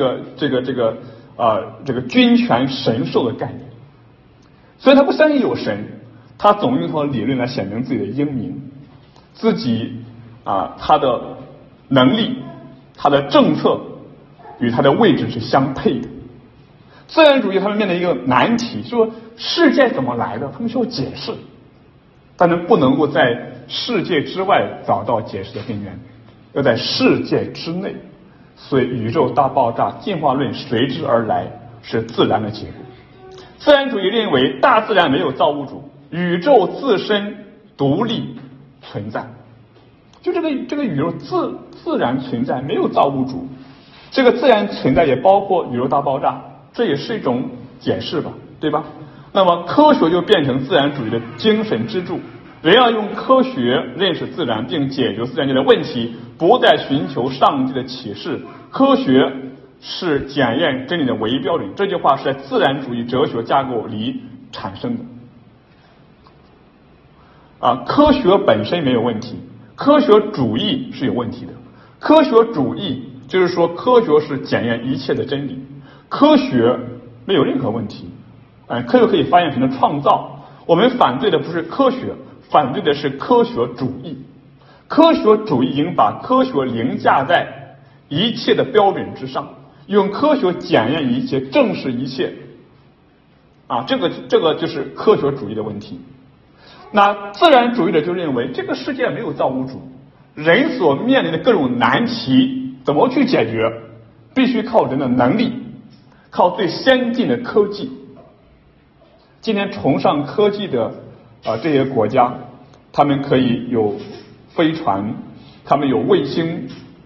个君权神授的概念。所以他不相信有神，他总用一套理论来显明自己的英明，自己他的能力，他的政策与他的位置是相配的。自然主义他们面临一个难题，说世界怎么来的，他们需要解释，但是不能够在世界之外找到解释的根源，要在世界之内。所以宇宙大爆炸、进化论随之而来，是自然的结果。自然主义认为大自然没有造物主，宇宙自身独立存在，就这个宇宙自然存在，没有造物主。这个自然存在也包括宇宙大爆炸，这也是一种解释吧，对吧？那么科学就变成自然主义的精神支柱，人要用科学认识自然并解决自然界的问题，不再寻求上帝的启示。科学是检验真理的唯一标准，这句话是在自然主义哲学架构里产生的。科学本身没有问题，科学主义是有问题的。科学主义就是说科学是检验一切的真理，科学没有任何问题。科学可以发现神的创造，我们反对的不是科学，反对的是科学主义。科学主义已经把科学凌驾在一切的标准之上，用科学检验一切，证实一切。这个就是科学主义的问题。那自然主义者就认为这个世界没有造物主，人所面临的各种难题怎么去解决，必须靠人的能力，靠最先进的科技。今天崇尚科技的这些国家，他们可以有飞船，他们有卫星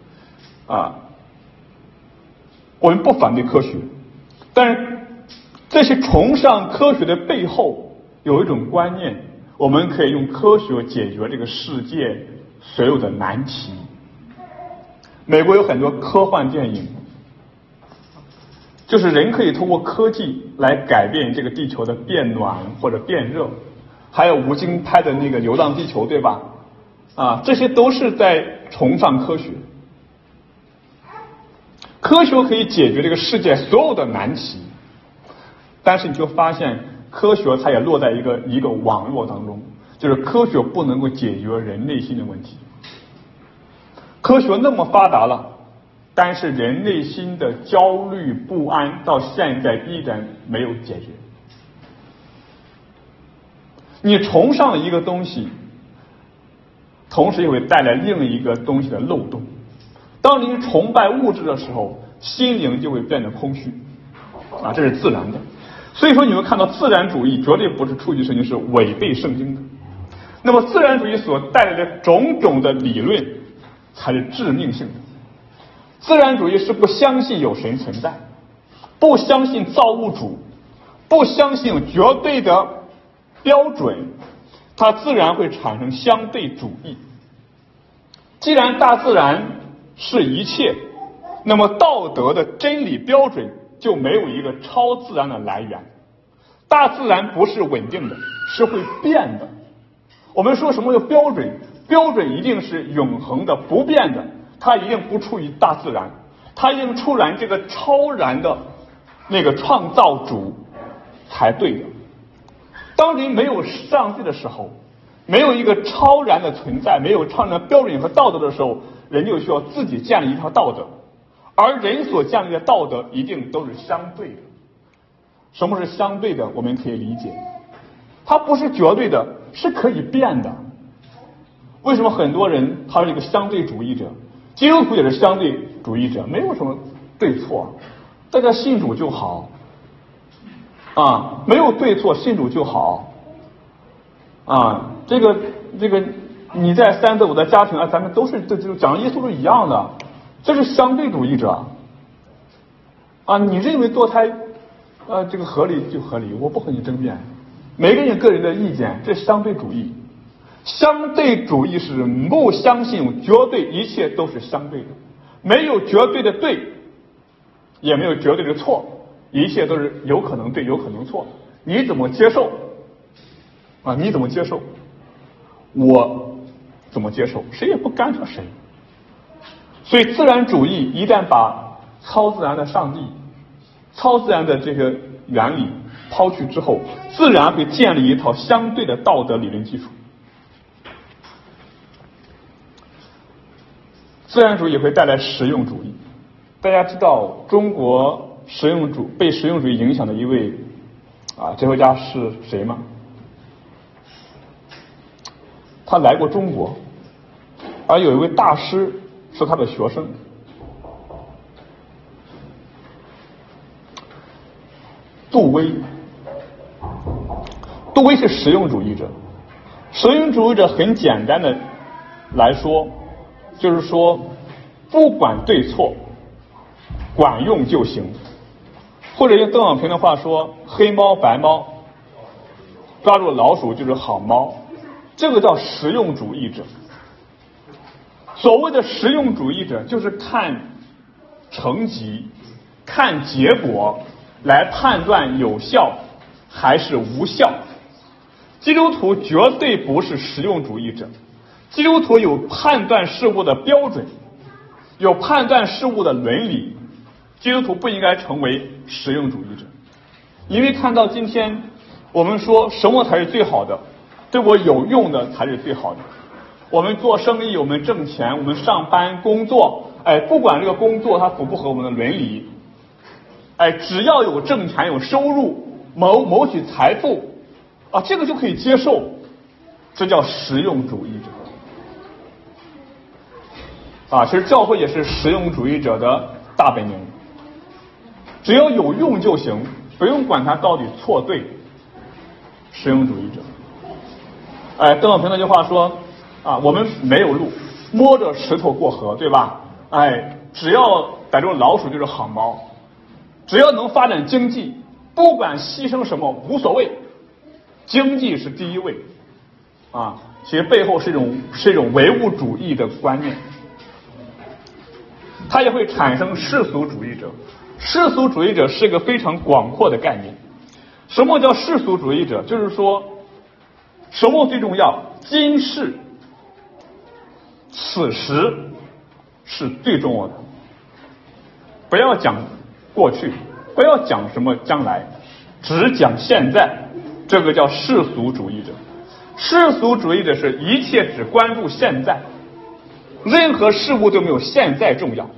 我们不反对科学，但是这些崇尚科学的背后有一种观念，我们可以用科学解决这个世界所有的难题。美国有很多科幻电影，就是人可以通过科技来改变这个地球的变暖或者变热，还有吴京拍的那个《流浪地球》，对吧？这些都是在崇尚科学。科学可以解决这个世界所有的难题，但是你就发现科学它也落在一个网络当中，就是科学不能够解决人内心的问题。科学那么发达了，但是人内心的焦虑不安到现在依然没有解决。你崇尚一个东西，同时也会带来另一个东西的漏洞。当你崇拜物质的时候，心灵就会变得空虚这是自然的。所以说你会看到自然主义绝对不是出于圣经，是违背圣经的。那么自然主义所带来的种种的理论才是致命性的。自然主义是不相信有神存在，不相信造物主，不相信有绝对的标准，它自然会产生相对主义。既然大自然是一切，那么道德的真理标准就没有一个超自然的来源。 大自然不是稳定的，是会变的。我们说什么叫标准？标准一定是永恒的、不变的，它一定不出于大自然，它一定出于这个超然的那个创造主才对的。当人没有上帝的时候，没有一个超然的存在，没有超然的标准和道德的时候，人就需要自己建立一套道德，而人所建立的道德一定都是相对的。什么是相对的？我们可以理解，它不是绝对的，是可以变的。为什么很多人他是一个相对主义者？基督徒也是相对主义者，没有什么对错，大家信主就好啊，没有对错，信主就好啊。这个你在三德我的家庭啊，咱们都是就讲耶稣是一样的，这是相对主义者啊。你认为堕胎这个合理就合理，我不和你争辩，每个人有个人的意见，这是相对主义。相对主义是不相信有绝对，一切都是相对的，没有绝对的对，也没有绝对的错，一切都是有可能对，有可能错。你怎么接受啊？你怎么接受？我怎么接受？谁也不干涉谁。所以自然主义一旦把超自然的上帝、超自然的这个原理抛去之后，自然会建立一套相对的道德理论基础。自然主义会带来实用主义。大家知道中国被实用主义影响的一位哲学家是谁吗？他来过中国，而有一位大师是他的学生，杜威。杜威是实用主义者。实用主义者很简单的来说，就是说不管对错，管用就行。或者用邓小平的话说，黑猫白猫，抓住老鼠就是好猫，这个叫实用主义者。所谓的实用主义者，就是看成绩、看结果来判断有效还是无效。基督徒绝对不是实用主义者，基督徒有判断事物的标准，有判断事物的伦理。基督徒不应该成为实用主义者，因为看到今天我们说什么才是最好的，对我有用的才是最好的。我们做生意，我们挣钱，我们上班工作，不管这个工作它符不合我们的伦理，只要有挣钱有收入，谋取财富这个就可以接受，这叫实用主义者其实教会也是实用主义者的大本营，只要有用就行，不用管它到底错对。实用主义者邓小平那句话说我们没有路，摸着石头过河，对吧？只要逮住老鼠就是好猫，只要能发展经济，不管牺牲什么无所谓，经济是第一位其实背后是一种唯物主义的观念。它也会产生世俗主义者。世俗主义者是一个非常广阔的概念。什么叫世俗主义者？就是说什么最重要？今世此时是最重要的，不要讲过去，不要讲什么将来，只讲现在。这个叫世俗主义者。世俗主义者是一切只关注现在，任何事物都没有现在重要。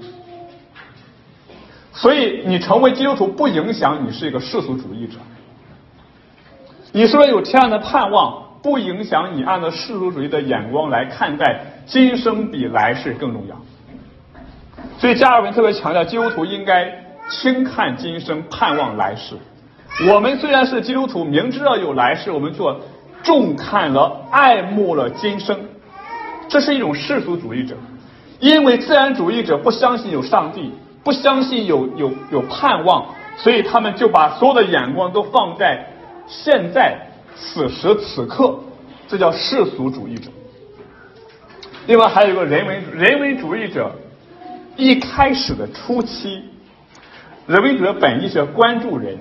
所以你成为基督徒不影响你是一个世俗主义者。你说有天然的盼望，不影响你按照世俗主义的眼光来看待今生比来世更重要。所以加尔文特别强调，基督徒应该轻看今生，盼望来世。我们虽然是基督徒，明知道有来世，我们做重看了、爱慕了今生，这是一种世俗主义者。因为自然主义者不相信有上帝，不相信有盼望，所以他们就把所有的眼光都放在现在此时此刻，这叫世俗主义者。另外还有一个人文主义者。一开始的初期，人文主义者本意是关注人，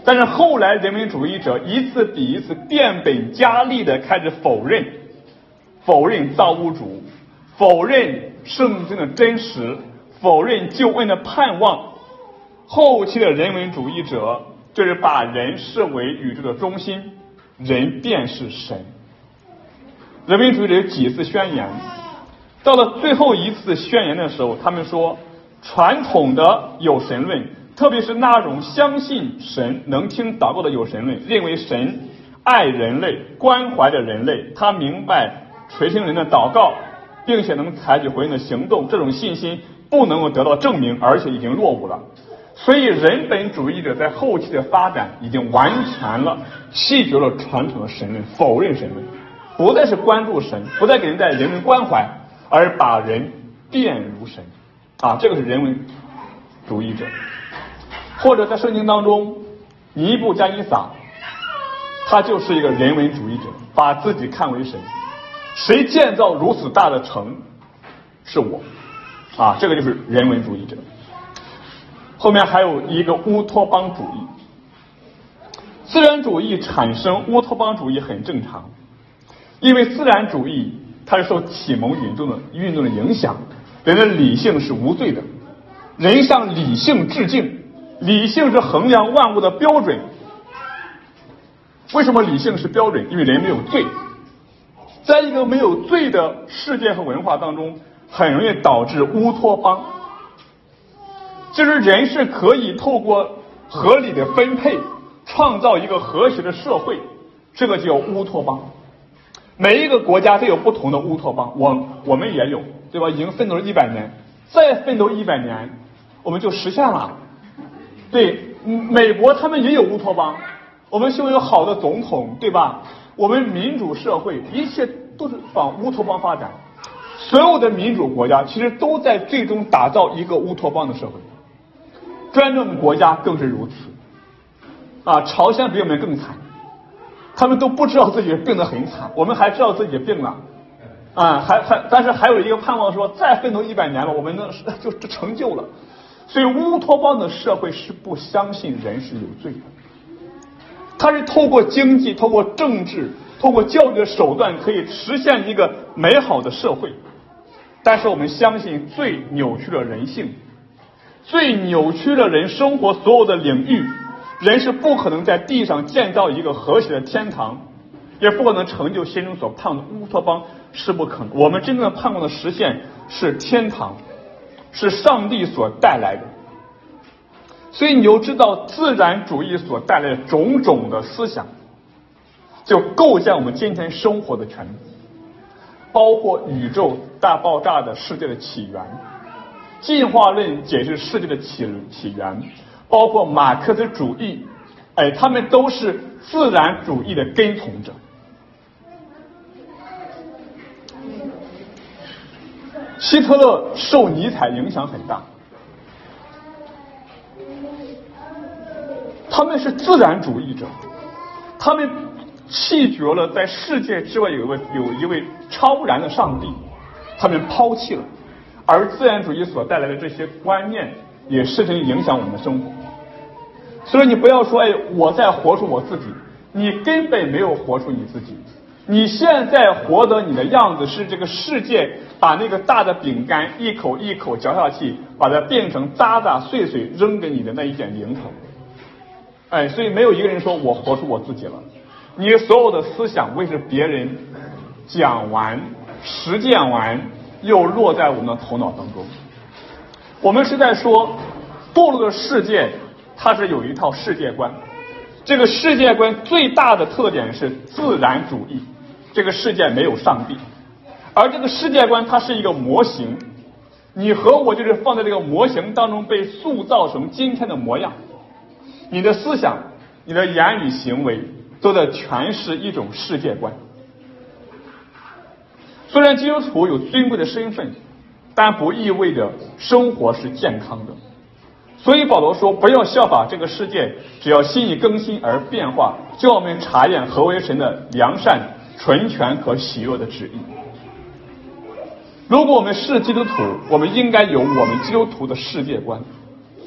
但是后来人文主义者一次比一次变本加厉的开始否认造物主，否认圣经的真实，否认救恩的盼望。后期的人文主义者就是把人视为宇宙的中心，人便是神。人文主义者有几次宣言，到了最后一次宣言的时候，他们说传统的有神论，特别是那种相信神能听祷告的有神论，认为神爱人类，关怀着人类，他明白垂听人的祷告，并且能采取回应的行动，这种信心不能够得到证明，而且已经落伍了。所以人本主义者在后期的发展已经完全了弃绝了传统的神论，否认神论，不再是关注神，不再给人带人文关怀，而把人变如神这个是人文主义者。或者在圣经当中，尼布加尼撒他就是一个人文主义者，把自己看为神，谁建造如此大的城是我这个就是人文主义者。后面还有一个乌托邦主义。自然主义产生乌托邦主义很正常，因为自然主义它是受启蒙运动的影响，人的理性是无罪的，人向理性致敬，理性是衡量万物的标准。为什么理性是标准？因为人没有罪。在一个没有罪的世界和文化当中，很容易导致乌托邦，就是人是可以透过合理的分配创造一个和谐的社会，这个叫乌托邦。每一个国家都有不同的乌托邦，我们也有，对吧？已经奋斗了100年，再奋斗100年我们就实现了。对，美国他们也有乌托邦，我们希望有好的总统，对吧？我们民主社会一切都是往乌托邦发展。所有的民主国家其实都在最终打造一个乌托邦的社会，专政国家更是如此朝鲜比我们更惨，他们都不知道自己病得很惨，我们还知道自己病了但是还有一个盼望说再奋斗100年了，我们就成就了。所以乌托邦的社会是不相信人是有罪的，它是透过经济，透过政治，透过教育的手段可以实现一个美好的社会。但是我们相信罪扭曲了人性，罪扭曲了人生活所有的领域，人是不可能在地上建造一个和谐的天堂，也不可能成就心中所盼望的乌托邦，是不可能。我们真正的盼望的实现是天堂，是上帝所带来的。所以你就知道自然主义所带来的种种的思想，就构建我们今天生活的全部，包括宇宙大爆炸的世界的起源，进化论解释世界的起源，包括马克思主义，他们都是自然主义的跟从者。希特勒受尼采影响很大，他们是自然主义者，他们弃绝了在世界之外有一位超然的上帝，他们抛弃了，而自然主义所带来的这些观念也深深影响我们的生活。所以你不要说我在活出我自己，你根本没有活出你自己。你现在活得你的样子是这个世界把那个大的饼干一口一口嚼下去，把它变成渣渣碎碎扔给你的那一点零头。所以没有一个人说我活出我自己了，你所有的思想为是别人讲完实践完又落在我们的头脑当中。我们是在说堕落的世界它是有一套世界观，这个世界观最大的特点是自然主义，这个世界没有上帝，而这个世界观它是一个模型，你和我就是放在这个模型当中被塑造成今天的模样，你的思想你的言语行为都在诠释一种世界观。虽然基督徒有尊贵的身份，但不意味着生活是健康的。所以保罗说不要效法这个世界，只要心意更新而变化，就要我们查验何为神的良善纯全和喜悦的旨意。如果我们是基督徒，我们应该有我们基督徒的世界观，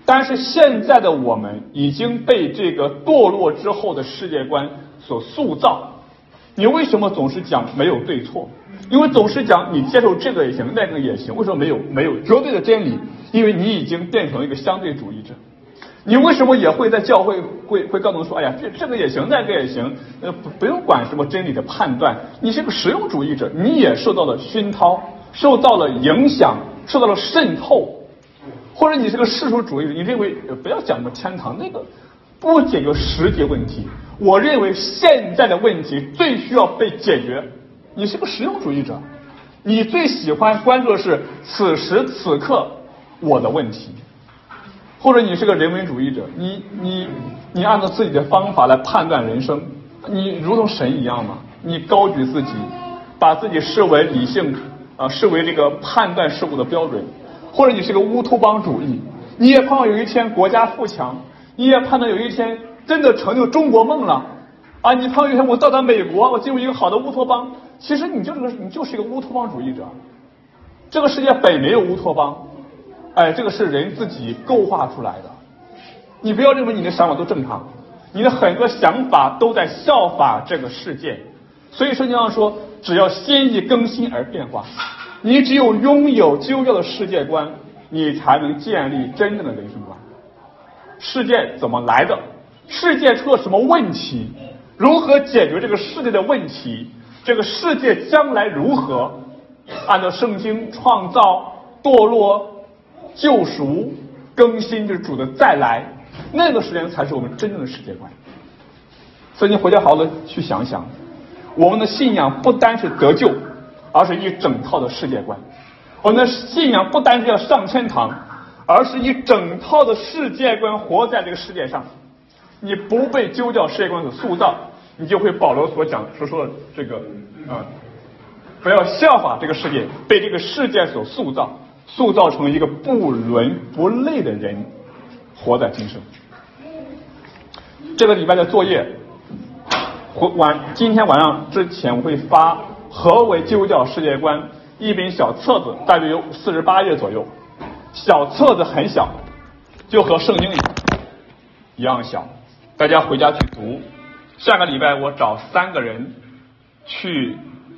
但是现在的我们已经被这个堕落之后的世界观所塑造。你为什么总是讲没有对错？因为总是讲你接受这个也行，那个也行。为什么没有绝对的真理？因为你已经变成一个相对主义者。你为什么也会在教会会告诉说，哎呀，这个也行，那个也行，不用管什么真理的判断。你是个实用主义者，你也受到了熏陶，受到了影响，受到了渗透。或者你是个世俗主义者，你认为不要讲什么天堂，那个不解决实际问题。我认为现在的问题最需要被解决。你是个实用主义者，你最喜欢关注的是此时此刻我的问题。或者你是个人文主义者，你按照自己的方法来判断人生，你如同神一样嘛，你高举自己，把自己视为理性视为这个判断事物的标准。或者你是个乌托邦主义，你也盼望有一天国家富强，你也盼望有一天真的成就中国梦了啊！你盼望有一天我到达美国，我进入一个好的乌托邦。其实你就是一个乌托邦主义者。这个世界本没有乌托邦，这个是人自己构画出来的。你不要认为你的想法都正常，你的很多想法都在效法这个世界。所以圣经上说，只要心意更新而变化。你只有拥有基督教的世界观，你才能建立真正的人生观。世界怎么来的？世界出了什么问题？如何解决这个世界的问题？这个世界将来如何？按照圣经，创造、堕落、救赎、更新，就是主的再来，那个时间才是我们真正的世界观。所以你回家好好的去想想，我们的信仰不单是得救，而是一整套的世界观。我们的信仰不单是要上天堂，而是一整套的世界观活在这个世界上。你不被基督教世界观所塑造，你就会保罗所讲说的这个不要效法这个世界，被这个世界所塑造成一个不伦不类的人，活在今生。这个礼拜的作业今天晚上之前我会发何为基督教世界观一本小册子，大约有48页左右。小册子很小，就和圣经一样小，大家回家去读。下个礼拜我找3个人去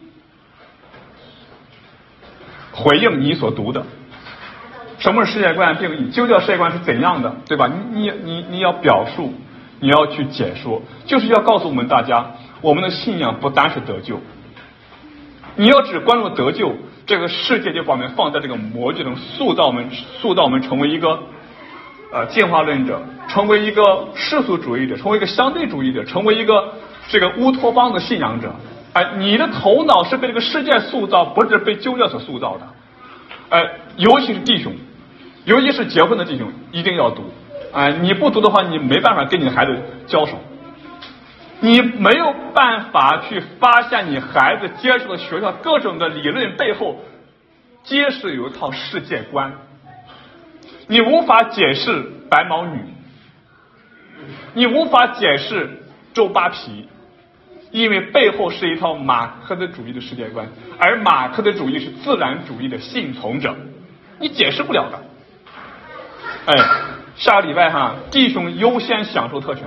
回应你所读的。什么是世界观定义？基督教世界观是怎样的，对吧？你要表述，你要去解说，就是要告诉我们大家，我们的信仰不单是得救。你要只关注得救，这个世界就把我们放在这个模具中，塑造我们成为一个进化论者，成为一个世俗主义者，成为一个相对主义者，成为一个这个乌托邦的信仰者。你的头脑是被这个世界塑造，不是被基督教所塑造的。尤其是弟兄，尤其是结婚的弟兄，一定要读。你不读的话，你没办法跟你的孩子交手，你没有办法去发现你孩子接触的学校各种的理论背后，皆是有一套世界观。你无法解释白毛女，你无法解释周扒皮，因为背后是一套马克思主义的世界观，而马克思主义是自然主义的信从者，你解释不了的。下个礼拜弟兄优先享受特权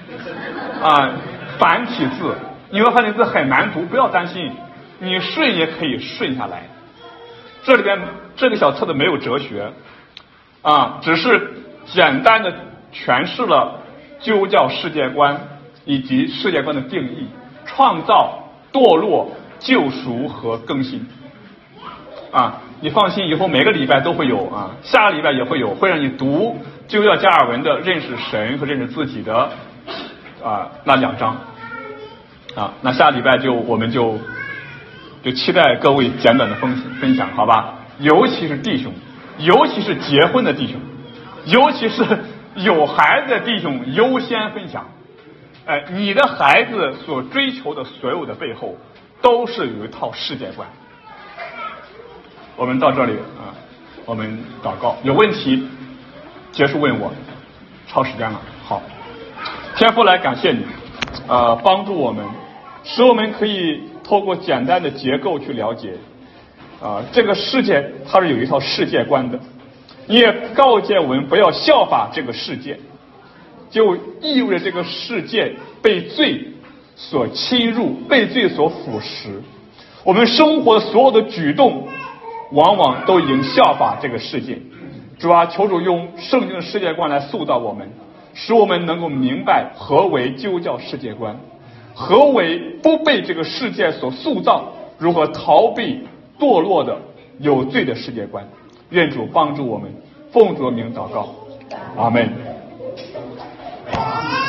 繁体字，你说繁体字很难读，不要担心，你顺也可以顺下来。这里边这个小册子没有哲学只是简单的诠释了基督教世界观以及世界观的定义，创造、堕落、救赎和更新你放心，以后每个礼拜都会有下个礼拜也会有，会让你读基督教加尔文的认识神和认识自己的那2章那下个礼拜我们就期待各位简短的分享，好吧？尤其是弟兄，尤其是结婚的弟兄，尤其是有孩子的弟兄优先分享。你的孩子所追求的所有的背后，都是有一套世界观。我们到这里我们祷告，有问题结束问我，超时间了。好，天父来感谢你帮助我们，使我们可以透过简单的结构去了解这个世界它是有一套世界观的， 你也告诫我们不要效法这个世界，就意味着这个世界被罪所侵入，被罪所腐蚀。我们生活所有的举动往往都已经效法这个世界。主啊，求主用圣经的世界观来塑造我们，使我们能够明白何为基督教世界观，何为不被这个世界所塑造，如何逃避堕落的有罪的世界观。愿主帮助我们，奉主的名祷告，阿们。